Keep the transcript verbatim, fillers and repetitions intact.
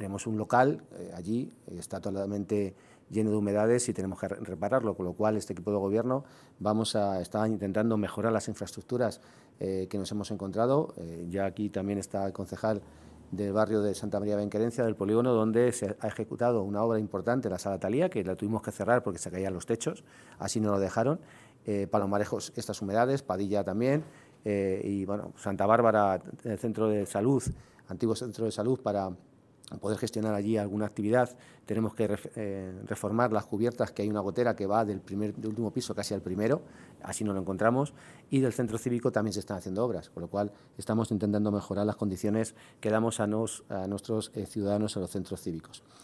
tenemos un local eh, allí, está totalmente lleno de humedades y tenemos que repararlo, con lo cual este equipo de gobierno vamos a estar intentando mejorar las infraestructuras eh, que nos hemos encontrado. Eh, ya aquí también está el concejal del barrio de Santa María de Benquerencia, del polígono, donde se ha ejecutado una obra importante, la Sala Talía, que la tuvimos que cerrar porque se caían los techos, así no lo dejaron. Eh, Palomarejos, estas humedades, Padilla también, eh, y bueno, Santa Bárbara, el centro de salud, antiguo centro de salud, para poder gestionar allí alguna actividad. Tenemos que eh, reformar las cubiertas, que hay una gotera que va del, primer, del último piso casi al primero, así no lo encontramos, y del centro cívico también se están haciendo obras, con lo cual estamos intentando mejorar las condiciones que damos a, nos, a nuestros eh, ciudadanos en los centros cívicos.